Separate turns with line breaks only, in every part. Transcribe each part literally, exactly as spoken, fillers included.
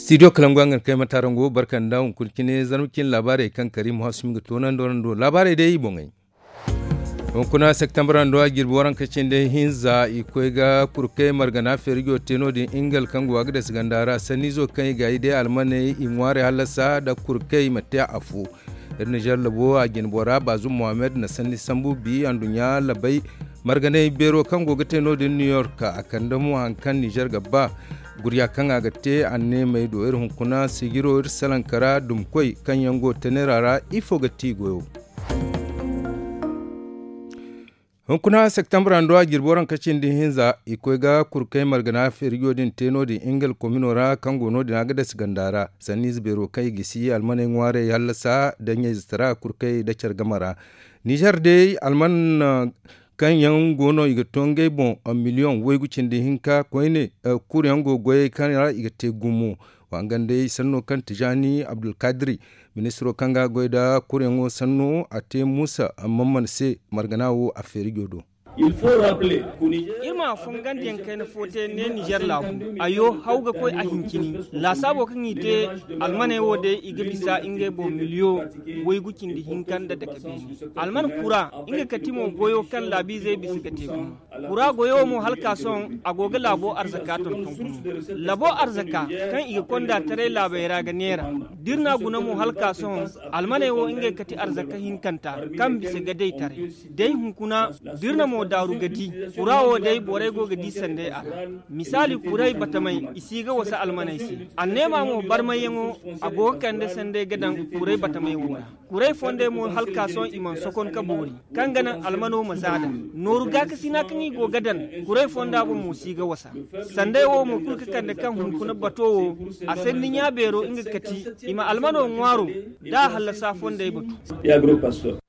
Studio Kalangwangan kai matarango barkan da kulkine zarmukin labarai kan Karim Hassim ga tonan dorando labarai dai bongai. Don kuna September ando girbi waran kacin da hinza ikoi ga kurkai margana fergo teno din ingal kan gwaga da sigandara sani zo kan ga ide almane inware halasa da kurkai mata afu. Irin jar labo a ginbora bazu Muhammad na sani sambu bi andunya labai margana bero kan goga teno din New York a kan damu hankan Niger gaba. Guriya kan agate anne mai do irin kuna sigiro ir salankara dumkoi kan yango tenerara ifo gati goyo. Hunkuna September ando girboran kacin din hinza ikoi ga kurkai margana fergo din teno din ingel kominora kan gono din agada sigandara sanni zbero kai gisi almane ngware yallasa danye zitara kurkai da chargamara. Niger dai alman uh, kan yan gono iga tonge bon a million wai gucin da hinka koine uh, kuri yango goye kan ra iga te gumu wangande sanno kan Tijani Abdul Kadri ministro kanga goida kuri yango sanno ate Musa Mamman se marganawo a ferigodo.
Il faut rappeler
Irma fungan den kai fote ne Niger labu ayo hauga koi a hinkini la sabo kan ite almane wode iga bisa inge bo miliyo wai gukin di hinkan da daga bi alman kura inga katimo goyo kan labi zai bisa ga teku kura goyo mu halka son agoga labo arzakaton tunkunu labo arzaka kan iga konda tare labaira ga nera dirna guna mu halka son almane wo inga kati arzaka hinkanta kan bisa ga dai tare dai hunkuna dirna mu daru gadi kurawo dai borai go gadi sande a misali kurai batamai isiga wasa almanaisi annema mo barmai yango ago kande sande gadan kurai batamai wona kurai fonde mo halka son iman sokon kabori kangana almano mazada noru ga kasina kan go gadan kurai fonda bo mo siga wasa sande wo mo kulka kande kan hun kuna batowo a senni nya bero inga kati ima almano ngwaro da halasa fonde batu
ya groupe pastor.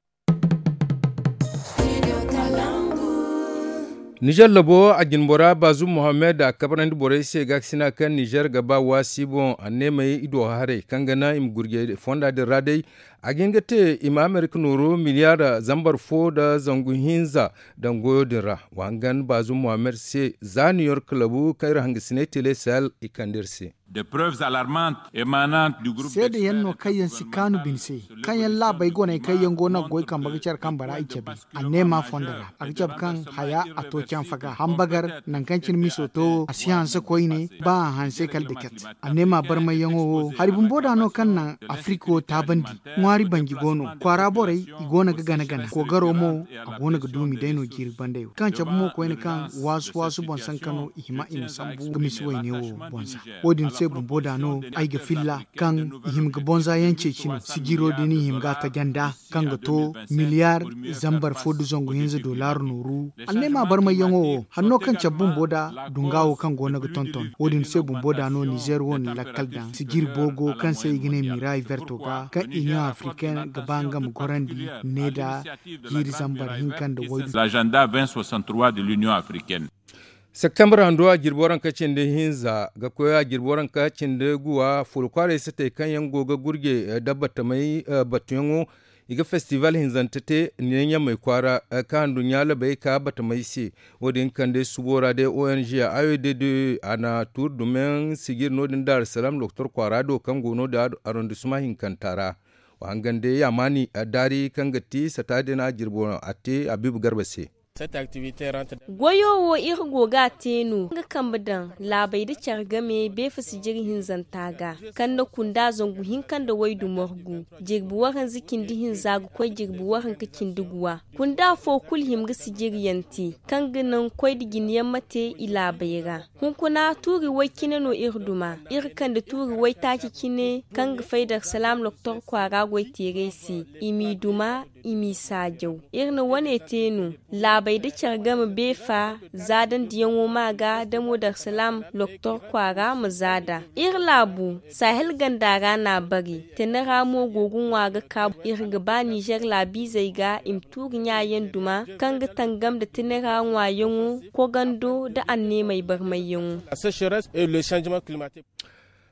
Niger labo a ginbora bazu Muhammad a kabaran bore se gaksina kan Niger gaba wasibon anne mai ido hare kangana im gurge fonda da radai a gingate im America noro miliyar zambar fo da zangu hinza dan goyo dira wangan bazu Muhammad se za New York labu kair hangisine tele sal ikandirse.
De preuves alarmantes émanant du groupe
sai da yanno kayan sikanu binse kayan labai gona kayan gona goy kan bagicar kan bara icebi anne ma fondara akjab kan haya ato can faga hambagar nan kancin misoto asiyan sa koine ba hanse kal diket anne ma bar mai yango haribun boda no kan nan afriko tabandi ngwari bangi gono kwara borai igona ga gana gana ko garo mo agona ga dumi daino giri bande kan cabu mo koine kan wasu wasu bonsan kano ihima ina sambu gmisi wayne wo bonsa odin se bumboda no aiga filla kan himga bonza yance chino sigiro dini himga ta ganda kan ga to miliyar zambar fodu zongo hinza dolar nuru anne ma bar mai yango hanno kan cabun boda dungawo kan gona ga tonton odin se bumboda no Niger won lakal dan sigir bogo kan sai gine mirai vertoga kan Union Africaine gabanga mu gorandi neda hiri zambar hinkan da wodu
l'agenda vingt soixante-trois de l'Union africaine.
September ando a girboran kacin da hinza ga koya girboran kacin da guwa fulkware sata kan yango ga gurge dabbata mai batuyango iga festival hinzantate nyanya mai kwara kan dunya labai ka bata mai se wodin kan de subora de O N G ayo de de ana tour domain sigir nodin Dar es Salaam Doctor Kwara do kan gono da arrondissement hinkantara wangan de yamani dari kan gati satade na girboran ate Abibu Garba se.
Goyo wo ir goga tenu ga kambadan labai da chargame be fasi jirhin zantaga kan na kunda zongu hinkan da waidu morgu jirbu waran zikin dihin zagu koi jirbu waran kakin duguwa kunda fo kulhim ga sijiriyanti kan ganan koi diginiyan mate ila bayra hun kuna turi wai kinano irduma ir kan da turi wai taki kine kan ga faidar salam doktor kwara goi teresi imi duma imi sajau irna wane tenu labai da chargama befa zadan diyan maga da modar salam doktor kwara mu zada ir labu sahel gandara na bari tenara mo gogun waga ka ir gaba Niger labi zai ga imturin yayin duma kan ga tangam da tenara wayon ko gando da anne mai bar mai yin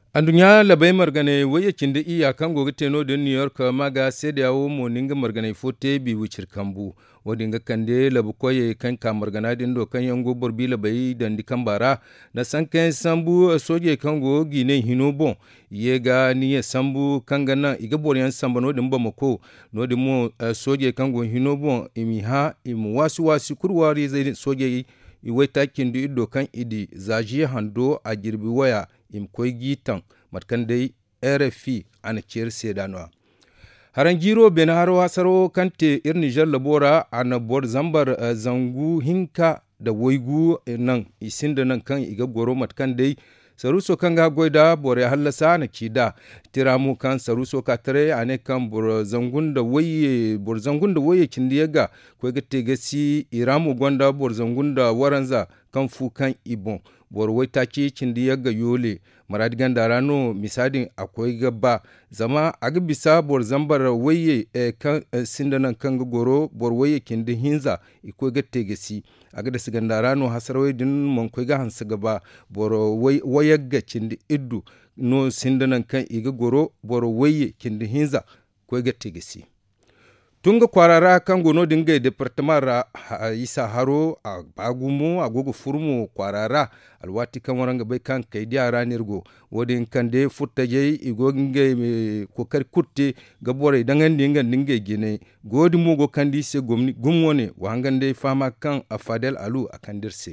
an dunya labai margane waya kindi iya kan gogi teno da New York maga sai da yawo mo ninga margane fote bi wucir kambu wadinga kande labu koye kan ka margana din do kan yango borbi labai dan di kambara na sanken sambu soje kan go gine hino bon yega niye sambu kangana iga boryan samba no dimba mako no dimo soje kan go hino bon imi ha imu wasu wasu kurwari zai soje iwaita kindi ido kan idi zaji hando a girbi waya im koy gitan matkan dai R F I ana cer sedano haran jiro ben haro hasaro kante ir Niger labora ana bor zambar uh, zangu hinka da woigu nan isinda nan kan iga goro matkan dai saruso kan ga goida bore hallasa na kida tiramu kan saruso ka tare ane kan bor zangun da waye bor zangun da waye kindiyaga ko ga tegasi iramu gonda bor zangun da waranza kan fu kan ibon bor wai take kindiyaga yole maradigan da rano misadin akwai gaba zama aga bisa bor zambar waye e, kan e, sindanan kan goro bor waye kindi hinza iko ga tegasi aga da siganda rano hasarwai din mon ko ga hansa gaba bor waye ga kindi iddu no sindanan kan iga goro bor waye kindi hinza ko ga tegasi tunga kwarara kan gono dinga departement ra isa haro a bagumo agogo furmo kwarara alwati kan waranga bai kan kai dia ranirgo wodin kan de futtaje igoginge kokar kutte gabore dangan dinga dinga gine godi mo go kandi se gomni gumwone wangande fama kan afadel alu akandirse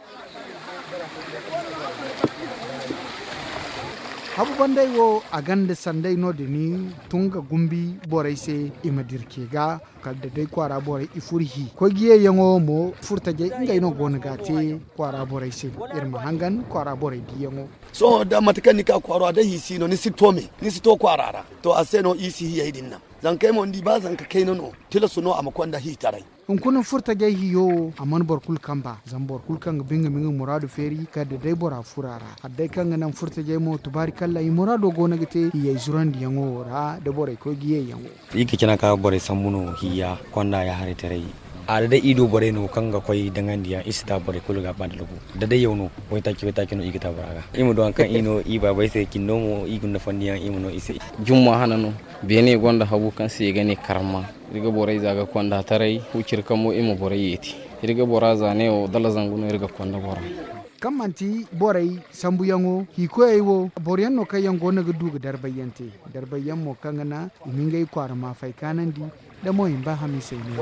habu bandai wo a ganda sandai no da ni tunga gumbi borai se imadirke ga kalda dai kwara borai ifurhi ko giye yango mo furta je inga ino gona gate kwara borai se irma hangan kwara borai di yango
so da matakan ka kwaro da hisi no ni sitome ni sito kwarara to aseno isi hiya idinna zan kai mo ndi ba zan ka kai no tila suno am kwanda hi tarai
in kuna furta gai hiyo aman borkul kamba zan borkul kan binga minga muradu feri ka da dai bora furara haddai kan nan furta gai mo tubari kalla i murado gona gite yayi zuran di yango ra da bore ko giye yango
yake kina ka bore sammuno hiya kwanda ya hare tare a da ido bore no kanga koy dangandiya isita bore kuluga bandlugo da dai yauno wai take wai take no igita baraga imu don kan ino i babai sai kinno mo igun da fanniyan imu no ise
jumma hanano bene gonda habu kan sai gane karma riga borai zaga kwanda tarai hucir kamo imu borai yeti riga bora zane o dala zanguno riga kwanda bora
kamanti borai sambu yango hiko aiwo boryan no kayan gona ga duga darbayante darbayan mo kangana imingai kwara ma fai kanandi da mo imba hami sai ne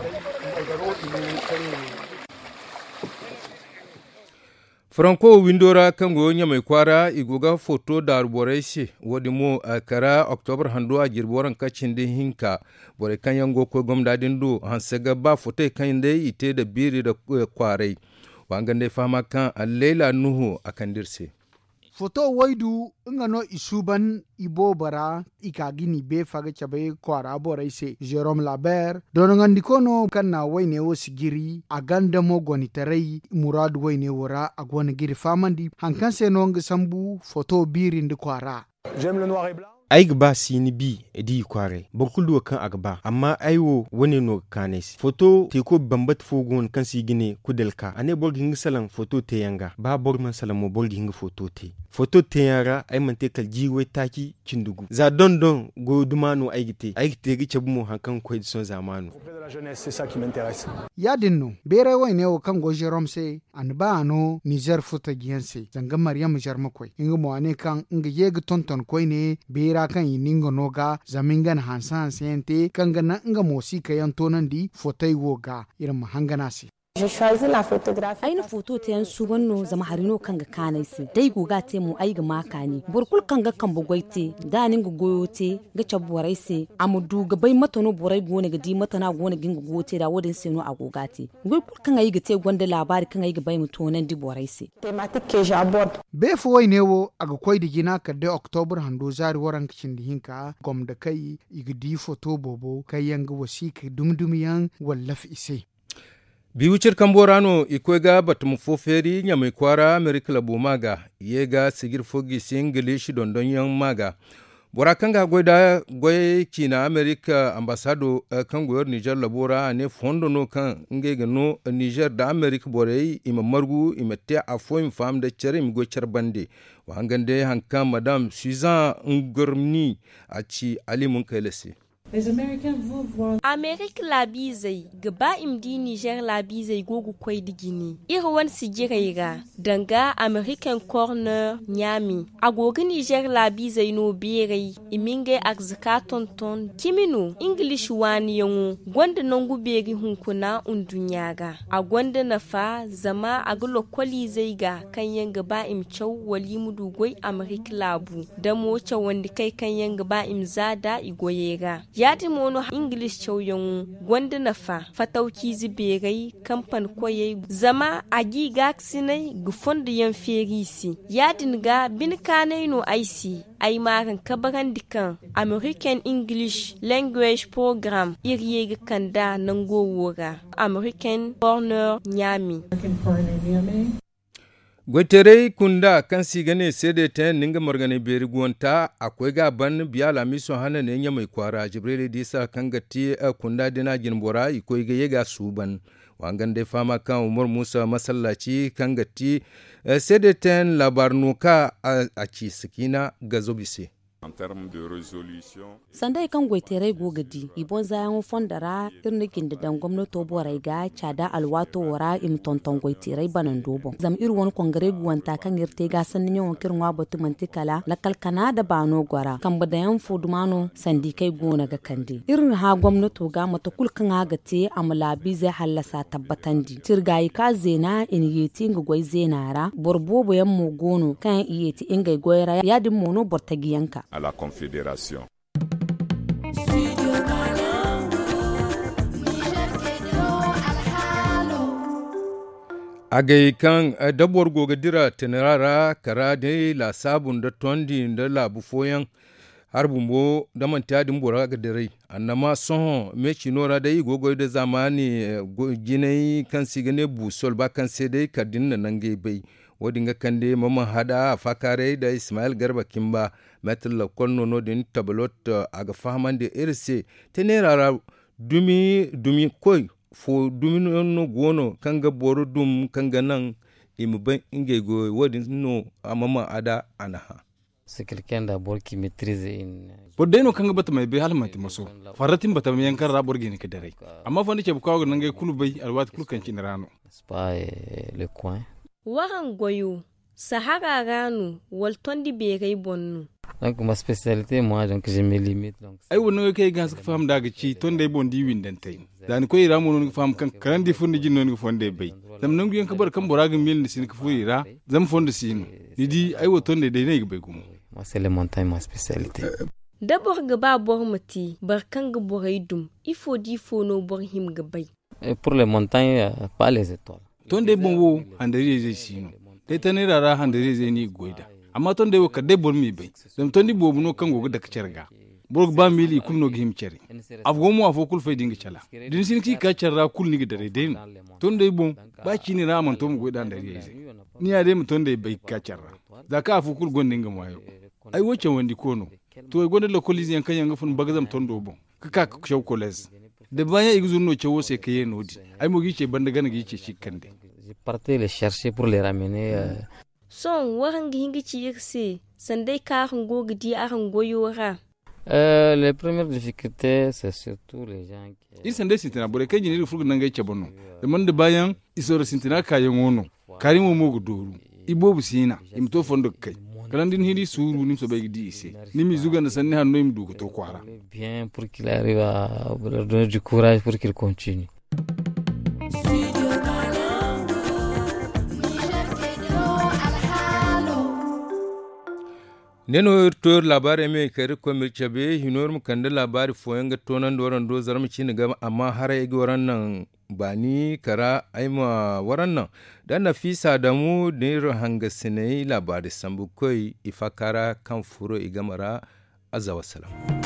Franco Windora kango nya mai kwara igoga foto da borai shi wadi mo a kara October hando a girboran kacin din hinka borai kan yango ko gomdadin do hansaga ba foto kan dai ite da biri da kwarai wangan dai fama kan Leila Nuhu akan dirse
foto waidu ngano isuban ibo bara ikagini be faga chabe kwara borai se Jerome Labert don ngandi kono kanna waine wo sigiri aganda mo goni tarai murad waine wora agwana giri famandi hankan se no sambu foto biri ndi kwara
j'aime le noir et blanc
aiga ba sini bi edi kware bokulu kan agba amma aiwo woni no kanes foto te ko bambat fogon kan si gine kudelka ane borgin salan foto te yanga ba borman salamo borgin foto te foto te yara ay man te kal jiwe taki cindugu za don don go dumano aigite aigite gi chabumo hankan ko edison zamanu
c'est ça qui m'intéresse
ya dinno bere wayne o kan go Jerome se an ba no Niger foto giyanse zanga Maryam jarma koy inga mo ane kan inga yega tonton koy ne bera kan yininga noga zamingan hansan sente kan gana inga mosi kayan tonan di fotai woga irin hanganasi
aina foto ta yan su wanno zama harino kanga kanai si dai goga te mu ai ga makani burkul kanga kan bugwaite da nin go goyote ga chaburai se amudu ga bai matano borai gone ga di matana gone ginga gote da wodin se no agogate gurkul kan ai ga te gonda labari kan ai ga bai mutonan di borai se
be fo wai newo aga koy di gina ka de October hando zari waran kicin di hinka gom da kai igdi foto bobo kai yanga wasika dumdumiyan wallaf ise
biwucir kamborano ikwega batum foferi nya mai kwara Amerika labo maga yega sigir fogi singilishi dondon yan maga bora kanga goida goy kina america ambasado uh, kan goyor niger labora ne fondo no kan ngege no niger da america bore ima margu ima te afo fam da chere mi go charbande wa hangande hanka madame Suzanne Ngormni aci ali mun kailese
Amerika labizai gaba imdi Niger labizai gogu kwai digini irwan sigiraira danga American corner nyami agogi Niger labizai no birai iminge akzaka tonton kiminu English wani yangu gwanda nongu beri hunkuna undunyaga a gwanda na fa zama agulo kwali zai ga kanyen gaba imchau wali mudugoi Amerika labu da mocha wanda kai kanyen gaba imzada igoyega yadi mono English chauyon gwanda na fa fatauki ziberai kampan koye zama agi gaksinai gufon da yan ferisi yadin ga bin kanai no aisi ai maran kabaran dikan American English Language Program iriye ga kanda nango wora American Corner Nyami
Gwetere kunda kan sigane sede ten ninga morgane beri guanta akwai gaban biya lamiso hana ne nya mai kwara jibril disa kan gati kunda dina ginbora ikoi ga yega suban wangan de fama kan umar musa masallaci kan gati sede ten labarnuka a ci sikina gazobise
En termes de résolution,
sanda kan goitere gogadi ibon zayan fondara irnikin da dan gwamnato borai ga cada alwato wara im tonton goitere banan dobo zam ir won kongre guwanta kan irte ga sanin yawan kirwa batu mantikala la kalkana da bano gwara kan badayan fudumano sandi kai gona ga kandi irin ha gwamnato ga mata kulkan ha gate amlabi zai halasa tabbatandi tirgayi ka zena in yeti ga goi zenara borbobo yan mu gono kan yeti ingai goyra yadin mono bortagiyanka
à la Confédération.
Agai kan dabuwar gogadira tenarara kara dai la sabun da tondi da labu foyan harbun bo da manta din bora ga dare annama son me chinora dai gogo da zamani ginai kan sigane busol ba kan sai dai kadin nan gai bai wadinga kande mama hada fakare da Ismail Garba Kimba metal la konno no din tablot aga fahmande irse tenera dumi dumi koy fo dumi no gono kanga boru dum kanga nan imban inge go wadin no mama ada anaha
c'est quelqu'un d'abord qui maîtrise une
bodeno kanga bata mai be halmati maso faratin bata mai yankar rabor gini ke dare amma fa ndice bukawo nan ga kulubai alwat kulkan kin rano
spa le coin
waran goyo sahara ranu waltondi berai bonnu
donc ma spécialité moi donc je me limite donc
ay wono kay gas ko fam daga ci tonde bondi winden tay dan koy ramu non fam kan kandi fundi jinno ni fonde bay dam nangu yen kabar kan boraga mil ni sin ko furira zam fonde sino didi ay wo tonde de ne bay gumo
moi c'est les montagnes ma spécialité
d'abord ga ba bor mati barkan ga boray dum il faut di fo no bor him ga bay
pour les montagnes pas les étoiles
tonde bon wo handari zai sino dai tanira ra handari zai ni goida amma tonde wo ka debor mi bay dam tondi bobu no kango da kacerga borg ba mili kulno gihim ceri afgo mo afo kul fay dinga chala din sin ki ka cerra kul ni dare den tonde bon ba ci ni raman to mo goida ndari yeze ni ade mo tonde bay ka cerra da ka afo kul gonde ngam wayo ay woce wandi kono to gonde lo kolisi yan kanya ngafun bagazam tondo bon ka ka shaw koles de banya igzurno cewo se kaye nodi ay mo gice banda gana gice shikande
je partais les chercher pour les ramener euh...
son waran gihingi ci yirse sandai ka hango gidi a hango yora
euh les premières difficultés c'est surtout les gens qui
il sandai sintina bore kay jini furgu nangay cebonno de man de bayan isoro sintina kayen wono karimo mo gudoru ibobu sina imto fondo kay kalandin hidi suru nim so bay gidi ise nimi zuga na sanni hanno im dugo to kwara
bien pour qu'il arrive à leur donner du courage pour qu'il continue.
neno tor labari me kare ko mi chabe hinor mu kanda labari foyanga tonan doran do zarmi cin ga amma har yi waran nan bani kara aima waran nan dan nafisa da mu ne hanga sinai labari sambu koi ifakara kan furo igamara azza wassalam